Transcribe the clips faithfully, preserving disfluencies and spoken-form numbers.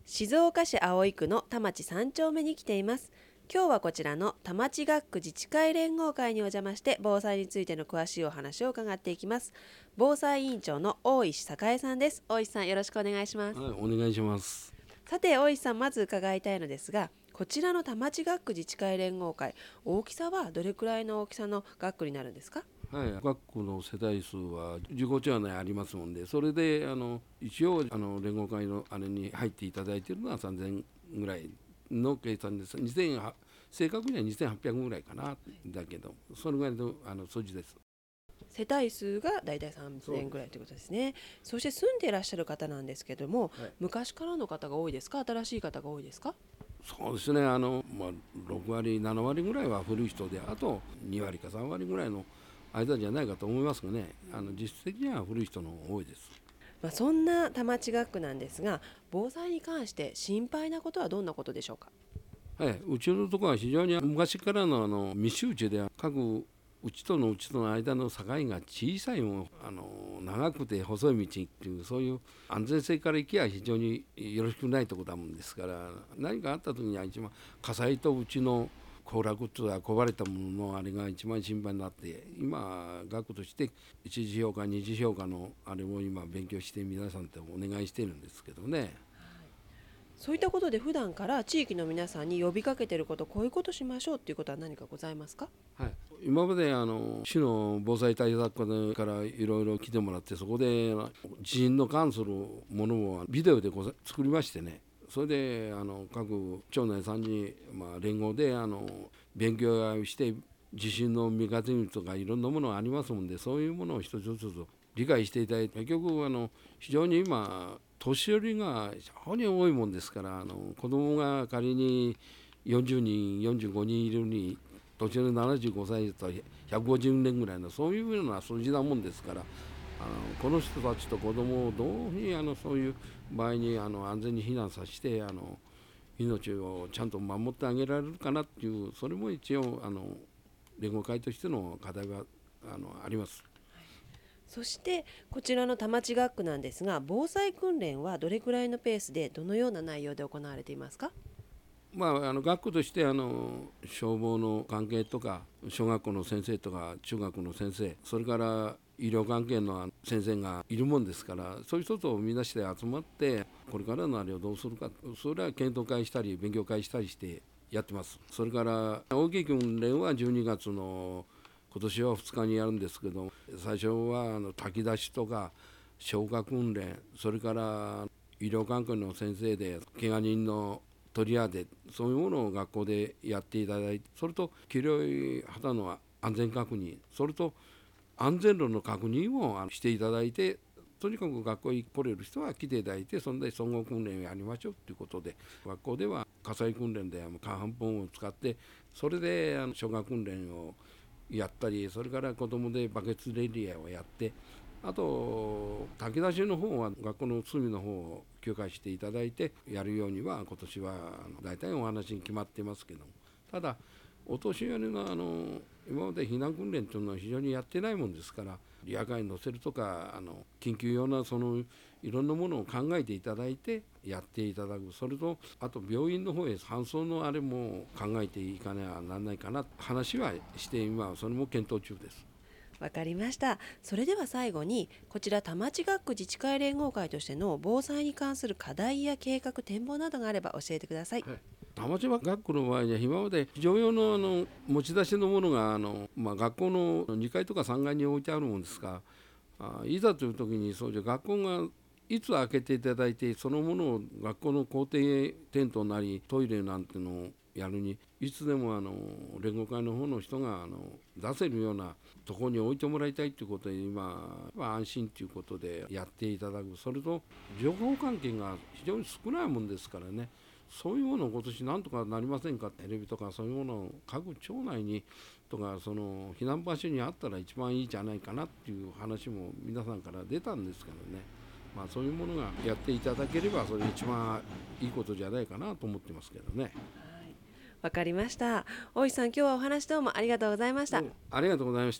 静岡市葵区の田町さん丁目に来ています。今日はこちらの田町学区自治会連合会にお邪魔して防災についての詳しいお話を伺っていきます。防災委員長の大石栄さんです。大石さん、よろしくお願いします。 はい、お願いします。 さて大石さん、まず伺いたいのですが、こちらの田町学区自治会連合会、大きさはどれくらいの大きさの学区になるんですか？ はい、学区の世帯数はじゅうごちょう内ありますので、それであの一応あの連合会のあれに入っていただいているのはさんぜんぐらいの計算です。にせん正確にはにせんはっぴゃくぐらいかな、だけどそれぐらいのあの数字です。 世帯数がだいたいさんぜんぐらいということですね。そして住んでいらっしゃる方なんですけども、はい、昔からの方が多いですか、新しい方が多いですか？ そうですね、あの、まあ、ろくわりななわりぐらいは古い人で、あとにわりかさんわりぐらいの間じゃないかと思いますがね、あの実質的には古い人の方が多いです。 まあ、そんな田町学区なんですが、防災に関して心配なことはどんなことでしょうか？ はい、うちのところは非常に昔からのあの密集地で、各うちとのうちとの間の境が小さいもの、あの長くて細い道っていう、そういう安全性からいきゃ非常によろしくないところだもんですから、何かあった時には一番火災とうちの崩落とは壊れたもののあれが一番心配になって、今学として一次評価二次評価のあれを今勉強して皆さんとお願いしてるんですけどね。 そういったことで普段から地域の皆さんに呼びかけていること、こういうことしましょうっていうことは何かございますか？ はい、今まであの市の防災対策課からいろいろ来てもらって、そこで地震の関するものをビデオでご作りましてね、それであの各町内さんに、まあ、連合であの勉強をして、地震の見方とかいろんなものがありますので、そういうものを一つずつ理解していただいて、結局あの非常に今年寄りが非常に多いもんですから、あの子供が仮によんじゅうにんよんじゅうごにんいるに、年寄りななじゅうごさいとひゃくごじゅうねんぐらいのそういうような数字なもんですから、あのこの人たちと子供をどういうふうにあのそういう場合にあの安全に避難させて、あの命をちゃんと守ってあげられるかなっていう、それも一応あの連合会としての課題があのあります。 そしてこちらの田町学区なんですが、防災訓練はどれくらいのペースでどのような内容で行われていますか？ まあ、あの学校としてあの消防の関係とか、小学校の先生とか中学の先生、それから医療関係の先生がいるもんですから、そういう人とみんなして集まって、これからのあれをどうするか、それは検討会したり勉強会したりしてやってます。それから大きい訓練はじゅうにがつの今年はふつかにやるんですけど、最初はあの炊き出しとか消火訓練、それから医療関係の先生で怪我人の取り当て、そういうものを学校でやっていただいて、それと黄色い旗の安全確認、それと安全路の確認をしていただいて、とにかく学校に来れる人は来ていただいて、そんで総合訓練をやりましょうということで、学校では火災訓練で火帆本を使って、それであの消火訓練をやったり、それから子どもでバケツレリアをやって、あと炊き出しの方は学校の隅の方を許可していただいてやるようには今年は大体お話に決まってますけども、ただお年寄りのあの今まで避難訓練というのは非常にやってないもんですから、リアカーに乗せるとか、あの緊急用なそのいろんなものを考えていただいてやっていただく、それとあと病院の方へ搬送のあれも考えていかなきゃならないかな話はして、今はそれも検討中です。 わかりました。それでは最後に、こちら田町学区自治会連合会としての防災に関する課題や計画、展望などがあれば教えてください。はい、 田町学区の場合には今まで非常用のあの持ち出しのものがあの、まあ、学校のにかいとかさんがいに置いてあるものですが、あいざという時にそうじゃ学校がいつ開けていただいて、そのものを学校の校庭テントなりトイレなんてのをやるに、いつでもあの連合会の方の人があの出せるようなところに置いてもらいたいということで、今は安心ということでやっていただく。それと情報関係が非常に少ないもんですからね、そういうものを今年なんとかなりませんか、テレビとかそういうものを各町内にとか、その避難場所にあったら一番いいじゃないかなっていう話も皆さんから出たんですけどね、まあ、そういうものがやっていただければそれ一番いいことじゃないかなと思ってますけどね。 わかりました。大石さん、今日はお話どうもありがとうございました。 うん、ありがとうございました。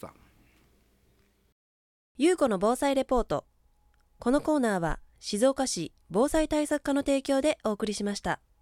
ゆうこの防災レポート。このコーナーは静岡市防災対策課の提供でお送りしました。